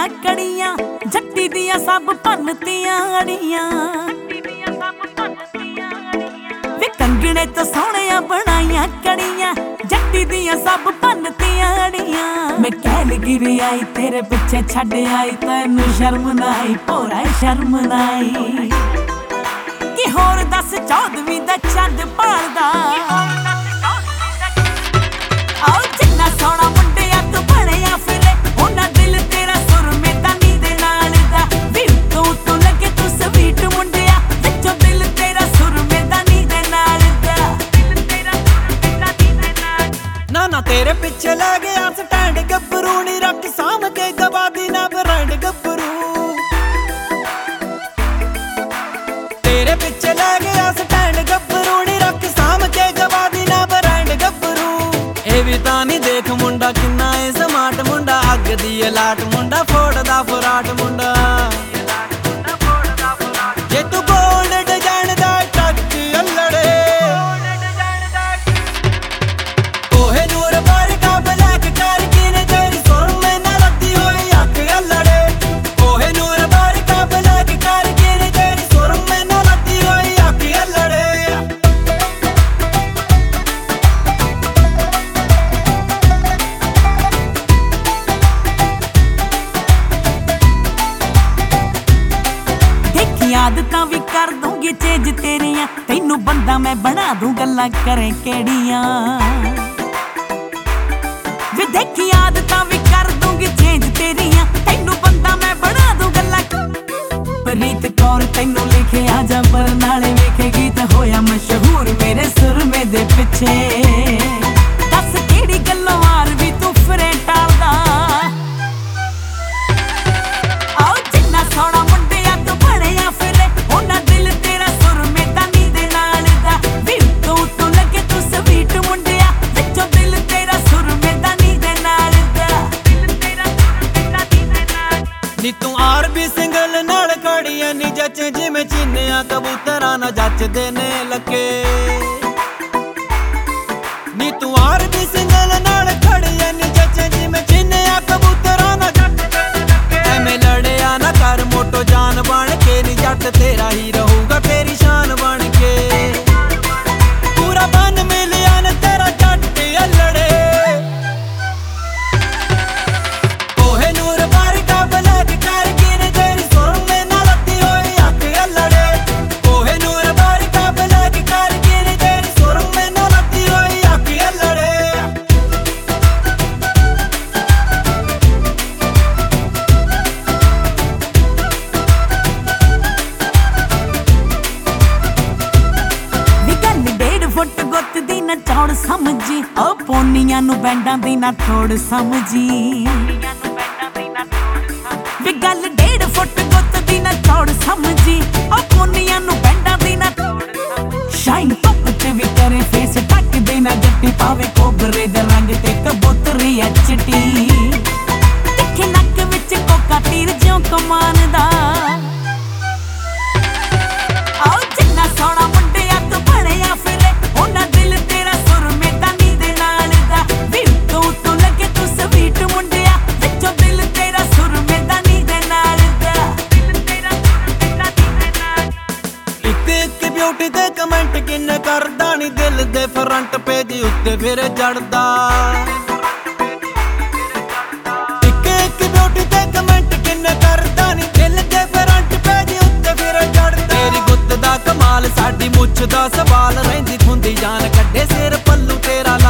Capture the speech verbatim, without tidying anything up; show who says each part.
Speaker 1: ਬਣਾਈਆਂ ਕੜੀਆਂ, ਜੱਟੀ ਦੀਆਂ ਸਭ ਭੰਨਤੀਆਂ ਅੜੀਆਂ। ਵੇ ਕੰਗਣੇ ਤੋਂ ਸੋਹਣਿਆਂ ਬਣਾਈਆਂ ਕੜੀਆਂ, ਜੱਟੀ ਦੀਆਂ ਸਭ ਭੰਨਤੀਆਂ ਅੜੀਆਂ। ਮੈਂ ਕਹਿ ਗਿਰੀ ਆਈ ਤੇਰੇ ਪਿੱਛੇ ਛੱਡ ਆਈ, ਤੈਨੂੰ ਸ਼ਰਮ ਨਾ ਆਈ ਭੋਰਾ ਸ਼ਰਮ ਨਾ ਆਈ। ਕਿ ਹੋਰ ਦੱਸ ਚੌਦਵੀਂ ਦਾ ਚੰਦ ਭਾਲਦਾ, ਆਓ ਜਿੰਨਾ ਸੋਹਣਾ ਮੁੰਡਿਆਂ ਤੋਂ ਬਣਿਆ ਫਿਰੇ, ਉਹਨਾਂ ਦਿਲ ਤੇਰਾ ਸੁਰਮੇ ਦਾ ਨੀ ਦੇ ਨਾਲ ਦਾ। ਵੀ ਉੱਤੋਂ ਉੱਤੋਂ ਲੱਗੇ ਤੂੰ ਸਵੀਟ ਮੁੰਡਿਆ, ਵਿੱਚੋਂ ਦਿਲ ਤੇਰਾ ਸੁਰਮੇ ਦਾ ਨੀ ਦੇ ਨਾਲ ਦਾ।
Speaker 2: ਨਾ ਨਾ ਤੇਰੇ ਪਿੱਛੇ ਲੈ ਗਿਆ ਸਟੈਂਡ ਗੱਭਰੂ, ਨੀ ਰੱਖ ਸਾਂਭ ਕੇ ਗਵਾਦੀ ਨਾ ਬਰੰਡ ਗੱਭਰੂ। ਤੇਰੇ ਪਿੱਛੇ ਲੈ ਗਿਆ ਸਟੈਂਡ ਗੱਭਰੂ, ਨੀ ਰੱਖ ਸਾਂਭ ਕੇ ਗਵਾਦੀ ਨਾ ਬਰੰਡ ਗੱਭਰੂ। ਇਹ ਵੀ ਤਾਂ ਨੀ ਦੇਖ ਮੁੰਡਾ ਕਿੰਨਾ ਏ ਸਮਾਰਟ ਮੁੰਡਾ, ਅੱਗ ਦੀ ਅਲਾਟ ਮੁੰਡਾ, ਫੋੜਦਾ ਫਰਾਟ ਮੁੰਡਾ। ਜੇ ਤੂੰ ਗੋਲਡ ਡਿਜ਼ਾਈਨ ਦਾ ਟੱਚ ਅਲੜੇ, ਕੋਹੇ ਨੂਰ ਵਰਗਾ ਬਲੈਕ ਕਰਕੇ ਨੇ ਤੇਰੀ ਸੁਰਮੇ ਨਾਲ ਲੱਦੀ ਹੋਈ ਅੱਖ ਅਲੜੇ। ਕੋਹੇ ਨੂਰ ਵਰਗਾ ਬਲੈਕ ਕਰਕੇ ਨੇ ਤੇਰੀ ਸੁਰਮੇ ਨਾਲ ਲੱਦੀ ਹੋਈ ਅੱਖ ਅਲੜੇ।
Speaker 1: ਆਦਤਾਂ ਵੀ ਕਰ ਦੂੰਗੀ ਚੇਂਜ ਤੇਰੀਆਂ, ਤੈਨੂੰ ਬੰਦਾ ਮੈਂ ਬਣਾ ਦੂੰ ਗੱਲਾਂ ਕਰੇ ਕਿਹੜੀਆਂ। ਵੇ ਦੇਖੀ ਆਦਤਾਂ ਵੀ ਕਰ ਦੂੰਗੀ ਚੇਂਜ ਤੇਰੀਆਂ, ਤੈਨੂੰ ਬੰਦਾ ਮੈਂ ਬਣਾ ਦੂੰ ਗੱਲਾਂ। ਪ੍ਰੀਤ ਕੌਰ ਤੈਨੂੰ ਲਿਖਿਆ ਜਾ ਬਰਨਾਲੇ ਵੇਖੇ ਗੀਤ ਹੋਇਆ ਮਸ਼ਹੂਰ ਮੇਰੇ ਸੁਰਮੇ ਦੇ ਪਿੱਛੇ। ਦੱਸ ਕਿਹੜੀ ਗੱਲੋਂ ਵਾਰ ਵੀ ਤੂੰ ਫਿਰੇ ਟਾਲਦਾ, ਆਓ ਜਿੰਨਾ ਸੋਹਣਾ ਮੁੰਡਿਆਂ ਤੋਂ ਬਣਿਆ ਫਿਰੇ, ਉਹਨਾਂ ਦਿਲ ਤੇਰਾ ਸੁਰਮੇ ਦਾ ਨੀ ਦੇ ਨਾਲ ਦਾ। ਵੀ ਉੱਤੋਂ ਉੱਤੋਂ ਲੱਗੇ ਤੂੰ ਸਵੀਟ ਮੁੰਡਿਆ, ਵਿੱਚੋਂ ਦਿਲ ਤੇਰਾ ਸੁਰਮੇ ਦਾ ਨੀ ਦੇ ਨਾਲ ਦਾ।
Speaker 2: ਨੀ ਤੂੰ ਆਰ ਵੀ ਸਿੰਗਲ ਨਾਲ ਖੜੀਆਂ ਨੀ ਜੱਚ, ਜਿਵੇਂ ਚੀਨਿਆਂ ਕਬੂਤਰਾਂ ਨਾ ਜੱਚਦੇ ਨੇ ਲੱਗੇ। ਨੀ ਤੂੰ ਆਰ ਵੀ ਸਿੰਗਲ ਨਾਲ ਖੜੀਆਂ ਨੀ ਜੱਚ, ਜਿਵੇਂ ਚੀਨਿਆਂ ਕਬੂਤਰਾਂ ਨਾ ਜੱਚਦੇ ਨੇ ਲੱਗੇ। ਐਵੇਂ ਲੜਿਆ ਨਾ ਕਰ ਮੋਟੋ ਜਾਨ ਬਣ ਕੇ, ਨੀ ਜੱਟ ਤੇਰਾ ਹੀ ਰਹੂਗਾ ਤੇਰੀ ਸ਼ਾਨ ਬਣ ਕੇ। ਪੂਰਾ ਬਨ ਮਿਲਿਆ ਨਾ ਤੇਰਾ ਜੱਟ ਅਲੜੇ, ਕੋਹੇ ਨੂਰ ਵਰਗਾ ਬਲੈਕ ਕਰਕੇ ਨੇ ਤੇਰੀ ਸੁਰਮੇ ਨਾਲ ਲੱਦੀ ਹੋਈ ਅੱਖ ਅਲੜੇ। ਕੋਹੇ ਨੂਰ ਵਰਗਾ ਬਲੈਕ ਕਰਕੇ ਨੇ ਤੇਰੀ ਸੁਰਮੇ ਨਾਲ ਲੱਦੀ ਹੋਈ ਅੱਖ ਅਲੜੇ।
Speaker 1: ਵੀ ਗੱਲ ਡੇਢ ਫੁੱਟ ਗੁੱਤ ਦੀ ਨਾ ਚੌੜ ਸਮਝੀ, ਉਹ ਪੋਨੀਆਂ ਨੂੰ ਬੈਂਡਾਂ ਦੀ ਨਾ ਥੋੜ ਸਮਝੀ। ਵੀ ਗੱਲ ਡੇਢ ਫੁੱਟ ਗੁੱਤ ਦੀ ਨਾ ਚੌੜ ਸਮਝੀ, ਉਹ ਪੋਨੀਆਂ ਨੂੰ ਬੈਂਡਾਂ ਦੀ ਨਾ ਥੋੜ ਸਮਝੀ। ਸ਼ਾਈਨ ਧੁੱਪ ਚ ਵੀ ਕਰੇ ਫੇਸ ਢੱਕਦੇ ਨਾ ਜੱਟੀ, ਪਾਵੇ ਕੋਬਰੇ ਦੇ ਰੰਗ ਤੇ ਕਬੂਤਰੀ ਐ ਚਿੱਟੀ। ਤਿੱਖੇ ਨੱਕ ਵਿੱਚ ਕੋਕਾ ਤੀਰ ਜਿਉਂ ਕਮਾਨ ਦਾ, ਆਓ ਜਿੰਨਾ ਸੋਹਣਾ ਮੁੰਡਿਆਂ ਤੋਂ ਬਣਿਆ ਫਿਰੇ, ਉਹਨਾਂ ਦਿਲ ਤੇਰਾ ਸੁਰਮੇ ਦਾ ਨੀ ਦੇ ਨਾਲ ਦਾ। ਵੀ ਉੱਤੋਂ ਉੱਤੋਂ ਲੱਗੇ ਤੂੰ ਸਵੀਟ ਮੁੰਡਿਆ, ਵਿੱਚੋਂ ਦਿਲ ਤੇਰਾ ਸੁਰਮੇ ਦਾ ਨੀ ਦੇ ਨਾਲ ਦਾ।
Speaker 2: ਇੱਕ ਇੱਕ ਬਿਊਟੀ ਤੇ ਕਮੈਂਟ ਕਿੰਨੇ ਕਰਦਾ ਨੀ, ਦਿਲ ਦੇ ਫਰੰਟ ਪੇਜ ਉੱਤੇ ਫਿਰ ਜੜਦਾ। ਇੱਕ ਇੱਕ ਬਿਊਟੀ ਤੇ ਕਮੈਂਟ ਕਿੰਨੇ ਕਰਦਾ ਨੀ, ਦਿਲ ਦੇ ਫਰੰਟ ਪੇਜ ਉੱਤੇ ਫਿਰ ਜੜਦਾ। ਤੇਰੀ ਗੁੱਤ ਦਾ ਕਮਾਲ, ਸਾਡੀ ਮੁੱਛ ਦਾ ਸਵਾਲ, ਰਹਿੰਦੀ ਖੁੰਦੀ ਜਾਨ ਕੱਢੇ ਸਿਰ ਪੱਲੂ ਤੇਰਾ